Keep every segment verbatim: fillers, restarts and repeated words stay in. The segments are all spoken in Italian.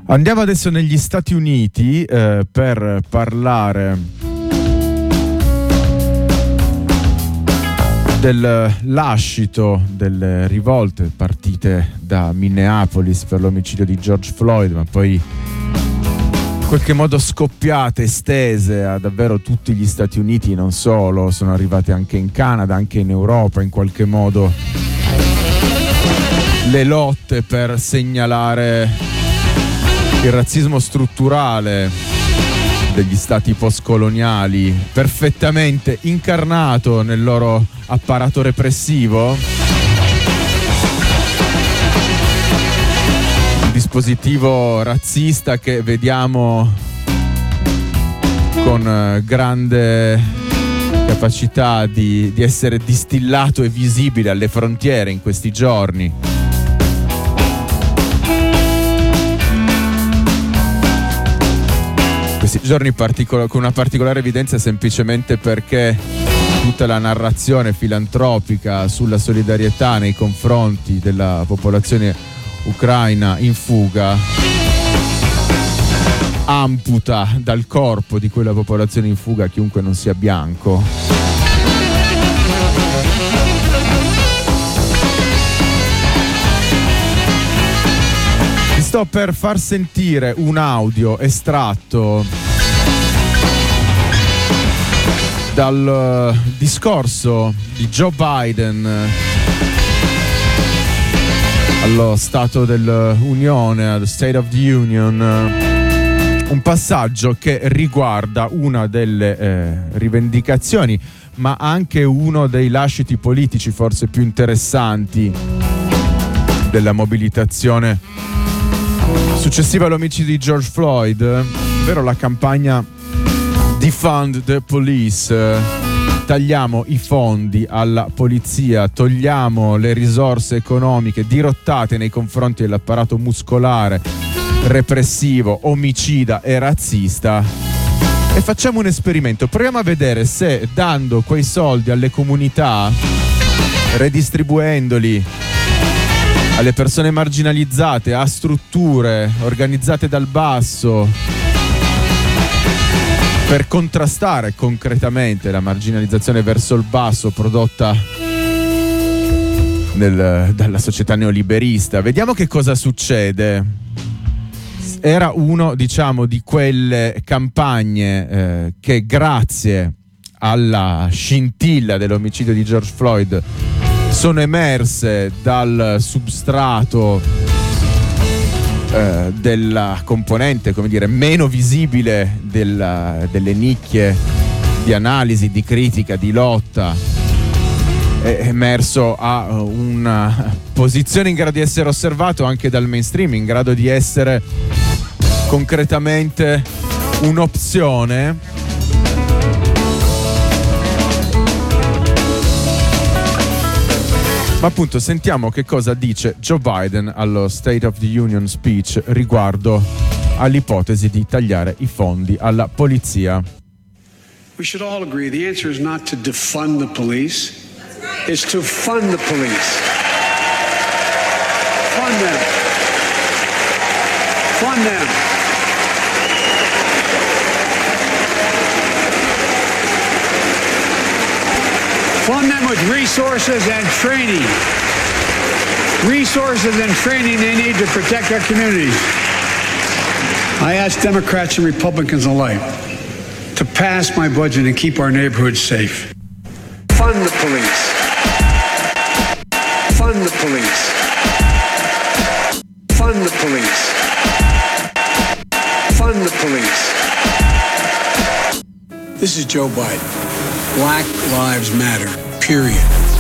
Andiamo adesso negli Stati Uniti eh, per parlare del lascito delle rivolte partite da Minneapolis per l'omicidio di George Floyd, ma poi in qualche modo scoppiate, estese a davvero tutti gli Stati Uniti, non solo, sono arrivate anche in Canada, anche in Europa, in qualche modo le lotte per segnalare il razzismo strutturale degli stati postcoloniali, perfettamente incarnato nel loro apparato repressivo. Un dispositivo razzista che vediamo con grande capacità di, di essere distillato e visibile alle frontiere in questi giorni. Questi giorni particol- con una particolare evidenza semplicemente perché tutta la narrazione filantropica sulla solidarietà nei confronti della popolazione ucraina in fuga amputa dal corpo di quella popolazione in fuga chiunque non sia bianco. Sto per far sentire un audio estratto dal discorso di Joe Biden allo Stato dell'Unione, allo State of the Union, un passaggio che riguarda una delle eh, rivendicazioni, ma anche uno dei lasciti politici forse più interessanti della mobilitazione successiva all'omicidio di George Floyd, ovvero la campagna Defund the Police. Tagliamo i fondi alla polizia, togliamo le risorse economiche dirottate nei confronti dell'apparato muscolare, repressivo, omicida e razzista, e facciamo un esperimento. Proviamo a vedere se dando quei soldi alle comunità, redistribuendoli alle persone marginalizzate, a strutture organizzate dal basso per contrastare concretamente la marginalizzazione verso il basso prodotta nel, dalla società neoliberista. Vediamo che cosa succede. Era uno, diciamo, di quelle campagne eh, che grazie alla scintilla dell'omicidio di George Floyd sono emerse dal substrato eh, della componente, come dire, meno visibile della, delle nicchie di analisi, di critica, di lotta. È emerso a una posizione in grado di essere osservato anche dal mainstream, in grado di essere concretamente un'opzione. Ma appunto sentiamo che cosa dice Joe Biden allo State of the Union speech riguardo all'ipotesi di tagliare i fondi alla polizia. We should all agree the answer is not to defund the police, it's to fund the police. Fund them. Fund them. Fund them with resources and training. Resources and training they need to protect our communities. I ask Democrats and Republicans alike to pass my budget and keep our neighborhoods safe. Fund the police. Fund the police. Fund the police. Fund the police. This is Joe Biden. Black Lives Matter, period.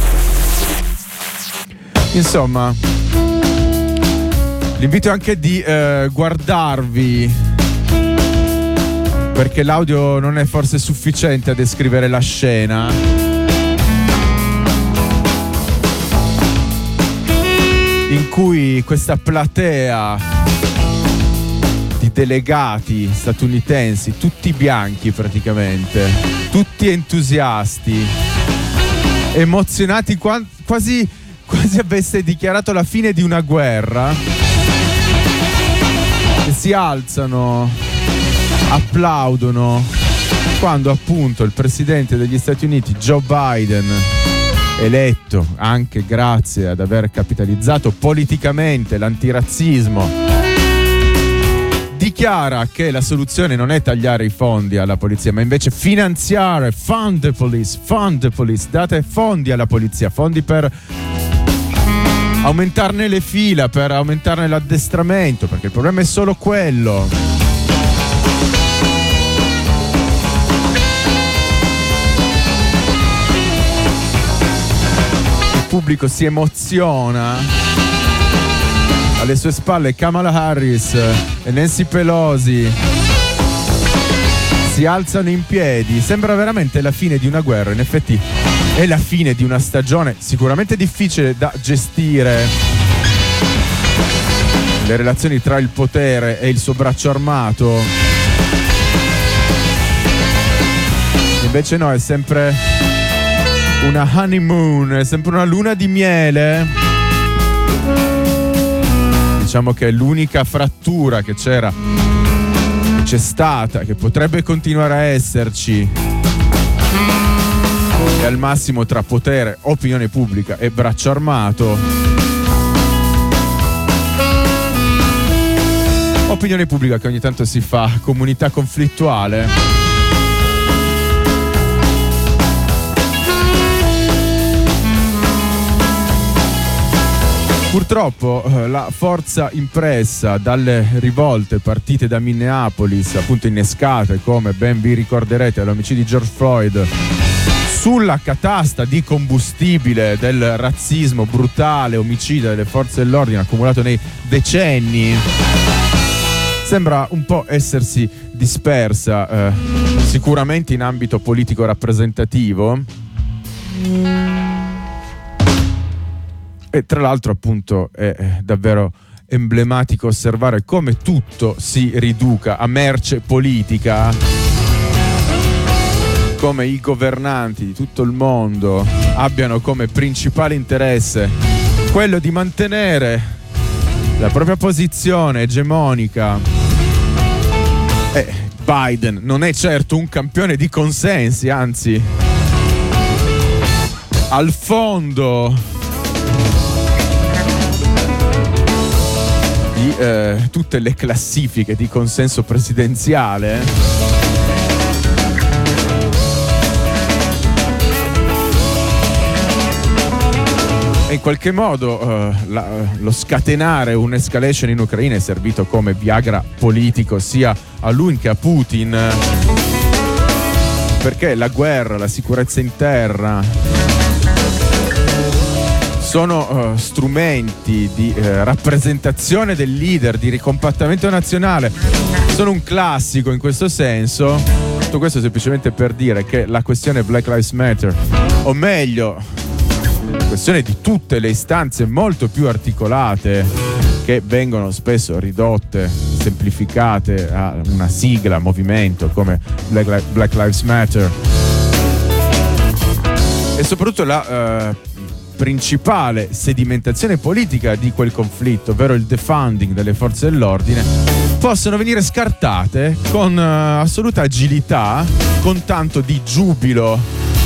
Insomma, l'invito è anche di eh, guardarvi, perché l'audio non è forse sufficiente a descrivere la scena. In cui questa platea di delegati statunitensi, tutti bianchi praticamente, tutti entusiasti, emozionati, quasi, quasi avesse dichiarato la fine di una guerra, che si alzano, applaudono quando appunto il presidente degli Stati Uniti Joe Biden, eletto anche grazie ad aver capitalizzato politicamente l'antirazzismo, dichiara che la soluzione non è tagliare i fondi alla polizia, ma invece finanziare, fund the police, fund the police, date fondi alla polizia, fondi per aumentarne le fila, per aumentarne l'addestramento, perché il problema è solo quello. Il pubblico si emoziona. Alle sue spalle Kamala Harris e Nancy Pelosi si alzano in piedi. Sembra veramente la fine di una guerra. In effetti è la fine di una stagione sicuramente difficile da gestire. Le relazioni tra il potere e il suo braccio armato. Invece no, è sempre una honeymoon, è sempre una luna di miele. Diciamo che è l'unica frattura che c'era, che c'è stata, che potrebbe continuare a esserci, e al massimo tra potere, opinione pubblica e braccio armato. Opinione pubblica che ogni tanto si fa comunità conflittuale. Purtroppo la forza impressa dalle rivolte partite da Minneapolis, appunto innescate, come ben vi ricorderete, all'omicidio di George Floyd, sulla catasta di combustibile del razzismo brutale, omicida delle forze dell'ordine accumulato nei decenni, sembra un po' essersi dispersa, eh, sicuramente in ambito politico rappresentativo. E tra l'altro appunto è davvero emblematico osservare come tutto si riduca a merce politica, come i governanti di tutto il mondo abbiano come principale interesse quello di mantenere la propria posizione egemonica. E Biden non è certo un campione di consensi, anzi al fondo di eh, tutte le classifiche di consenso presidenziale e in qualche modo eh, la, lo scatenare un'escalation in Ucraina è servito come Viagra politico sia a lui che a Putin, perché la guerra, la sicurezza interna sono uh, strumenti di uh, rappresentazione del leader, di ricompattamento nazionale, sono un classico in questo senso. Tutto questo semplicemente per dire che la questione Black Lives Matter, o meglio la questione di tutte le istanze molto più articolate che vengono spesso ridotte, semplificate a una sigla, movimento come Black, Li- Black Lives Matter, e soprattutto la uh, principale sedimentazione politica di quel conflitto, ovvero il defunding delle forze dell'ordine, possono venire scartate con uh, assoluta agilità, con tanto di giubilo.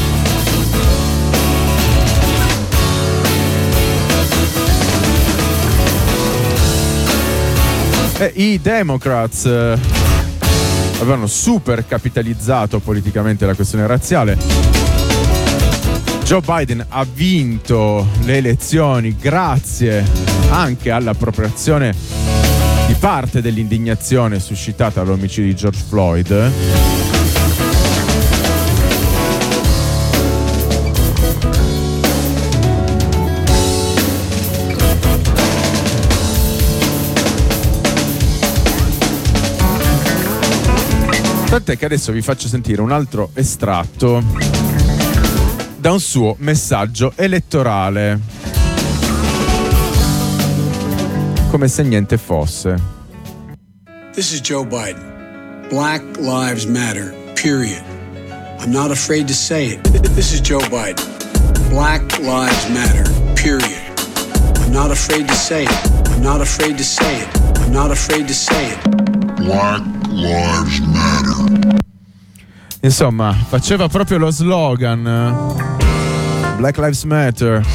E i Democrats uh, avevano super capitalizzato politicamente la questione razziale. Joe Biden ha vinto le elezioni grazie anche all'appropriazione di parte dell'indignazione suscitata dall'omicidio di George Floyd. Tant'è che adesso vi faccio sentire un altro estratto da un suo messaggio elettorale, come se niente fosse. This is Joe Biden. Black lives matter, period. I'm not afraid to say it. This is Joe Biden. Black lives matter, period. I'm not afraid to say it. I'm not afraid to say it. I'm not afraid to say it. Black Lives Matter. Insomma, faceva proprio lo slogan Black Lives Matter.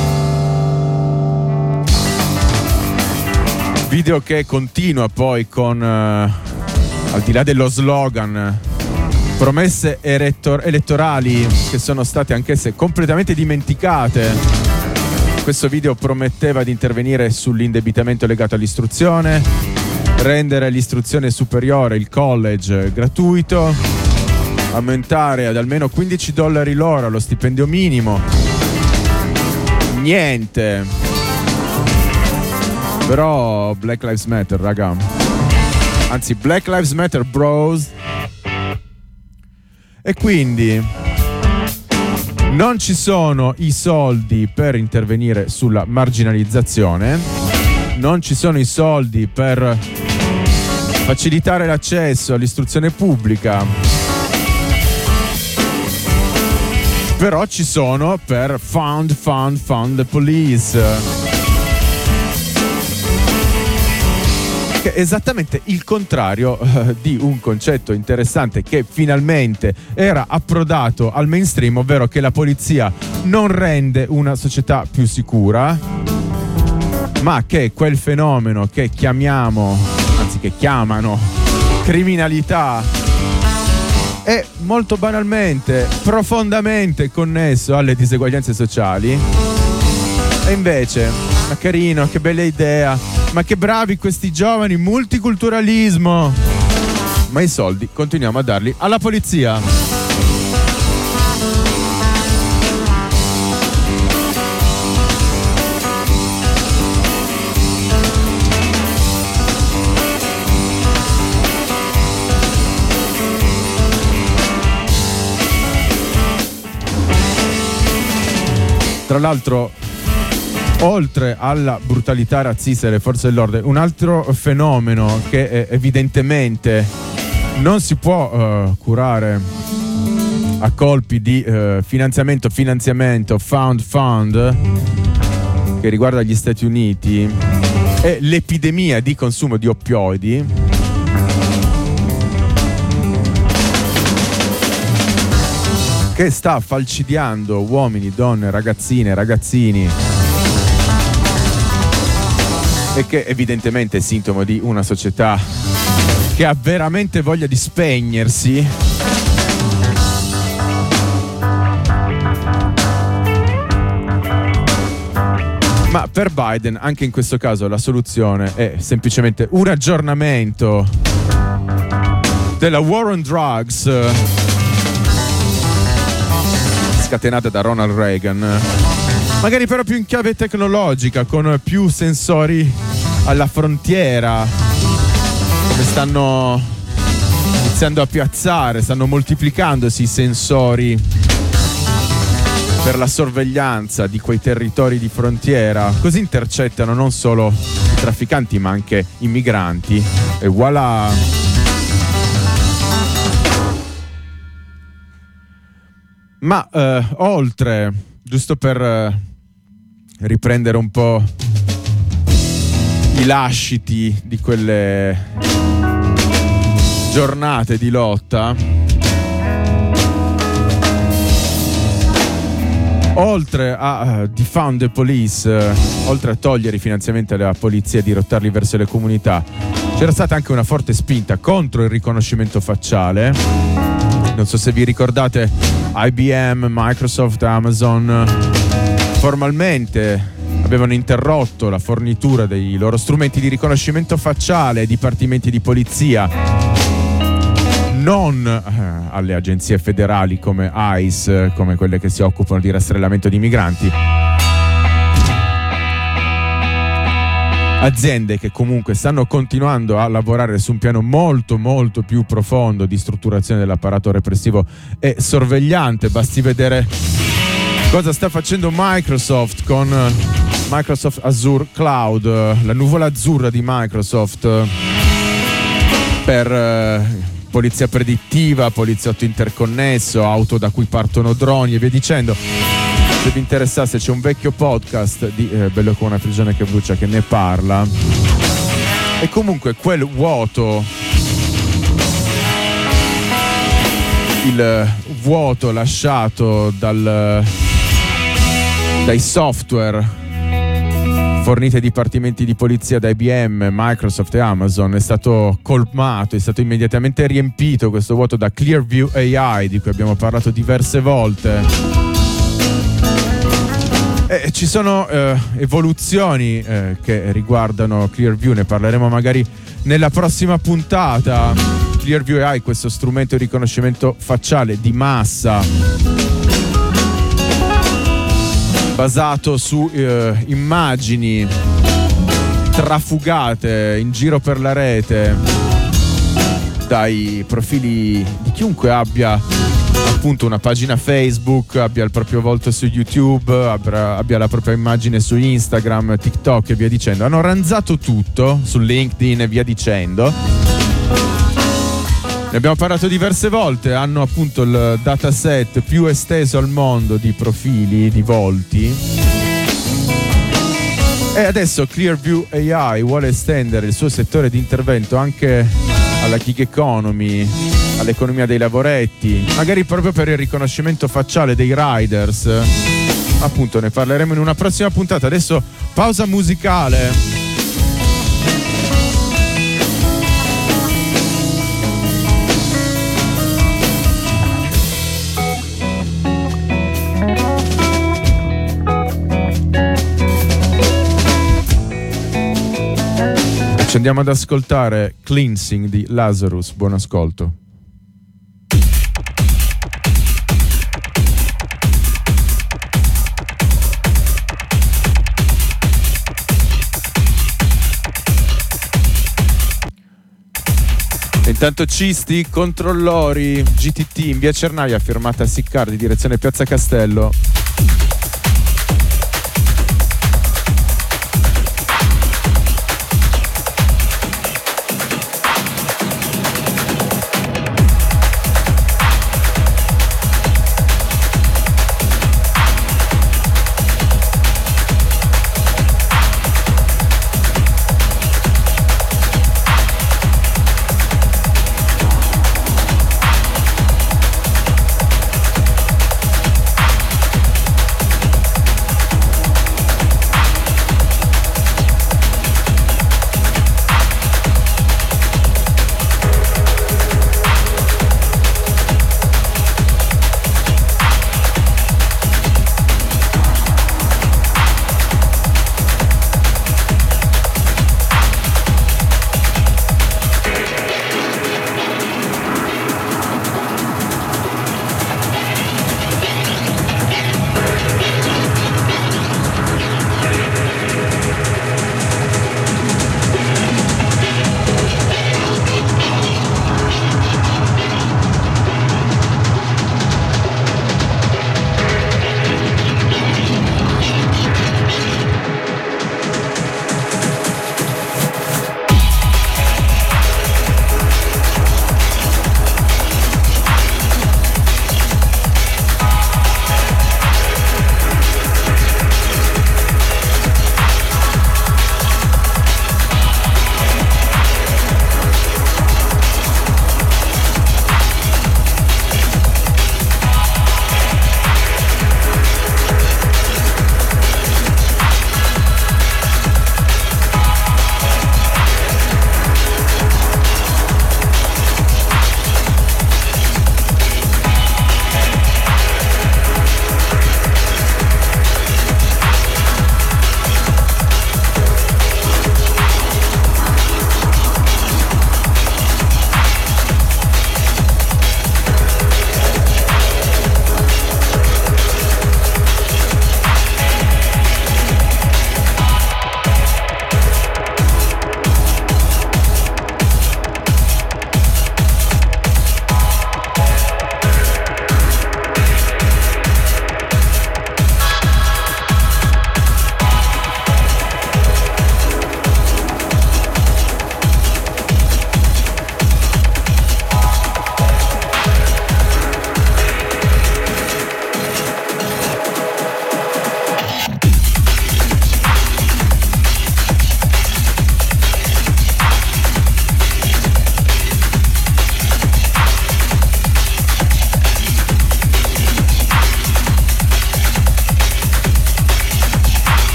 Video che continua poi con, uh, al di là dello slogan, promesse elettor- elettorali che sono state anch'esse completamente dimenticate. Questo video prometteva di intervenire sull'indebitamento legato all'istruzione, rendere l'istruzione superiore, il college, gratuito, aumentare ad almeno quindici dollari l'ora lo stipendio minimo. Niente. Però Black Lives Matter, raga. Anzi, Black Lives Matter, bros. E quindi non ci sono i soldi per intervenire sulla marginalizzazione, non ci sono i soldi per facilitare l'accesso all'istruzione pubblica, però ci sono per fund, fund, fund the police. Che è esattamente il contrario uh, di un concetto interessante che finalmente era approdato al mainstream, ovvero che la polizia non rende una società più sicura, ma che quel fenomeno che chiamiamo, anzi che chiamano criminalità, è molto banalmente, profondamente connesso alle diseguaglianze sociali. E invece, ma carino, che bella idea, ma che bravi questi giovani, multiculturalismo, ma i soldi continuiamo a darli alla polizia. Tra l'altro, oltre alla brutalità razzista delle forze dell'ordine, un altro fenomeno che eh, evidentemente non si può uh, curare a colpi di uh, finanziamento, finanziamento, fund, fund, che riguarda gli Stati Uniti, è l'epidemia di consumo di oppioidi, che sta falcidiando uomini, donne, ragazzine, ragazzini, e che evidentemente è sintomo di una società che ha veramente voglia di spegnersi. Ma per Biden, anche in questo caso, la soluzione è semplicemente un aggiornamento della war on drugs scatenata da Ronald Reagan, magari però più in chiave tecnologica, con più sensori alla frontiera, come stanno iniziando a piazzare, stanno moltiplicandosi i sensori per la sorveglianza di quei territori di frontiera, così intercettano non solo i trafficanti ma anche i migranti, e voilà. Ma eh, oltre, giusto per eh, riprendere un po' i lasciti di quelle giornate di lotta, oltre a uh, defund the police, uh, oltre a togliere i finanziamenti alla polizia e dirottarli verso le comunità, c'era stata anche una forte spinta contro il riconoscimento facciale. Non so se vi ricordate, I B M, Microsoft, Amazon formalmente avevano interrotto la fornitura dei loro strumenti di riconoscimento facciale ai dipartimenti di polizia, non eh, alle agenzie federali come I C E, come quelle che si occupano di rastrellamento di migranti. Aziende che comunque stanno continuando a lavorare su un piano molto molto più profondo di strutturazione dell'apparato repressivo e sorvegliante. Basti vedere cosa sta facendo Microsoft con Microsoft Azure Cloud, la nuvola azzurra di Microsoft per eh, polizia predittiva, poliziotto interconnesso, auto da cui partono droni e via dicendo. Se vi interessasse, c'è un vecchio podcast di eh, Bello come una prigione che brucia che ne parla. E comunque quel vuoto, il vuoto lasciato dal, dai software forniti ai dipartimenti di polizia da I B M, Microsoft e Amazon, è stato colmato, è stato immediatamente riempito questo vuoto da Clearview A I, di cui abbiamo parlato diverse volte. E ci sono eh, evoluzioni eh, che riguardano Clearview, ne parleremo magari nella prossima puntata. Clearview A I, questo strumento di riconoscimento facciale di massa basato su eh, immagini trafugate in giro per la rete dai profili di chiunque abbia appunto una pagina Facebook, abbia il proprio volto su YouTube, abbia, abbia la propria immagine su Instagram, TikTok e via dicendo. Hanno ranzato tutto su LinkedIn e via dicendo. Ne abbiamo parlato diverse volte, hanno appunto il dataset più esteso al mondo di profili, di volti. E adesso Clearview A I vuole estendere il suo settore di intervento anche alla gig economy, all'economia dei lavoretti, magari proprio per il riconoscimento facciale dei riders. Appunto, ne parleremo in una prossima puntata. Adesso pausa musicale. Ci andiamo ad ascoltare Cleansing di Lazarus. Buon ascolto. Intanto Cisti, controllori, G T T in via Cernaia, firmata Siccardi, direzione Piazza Castello.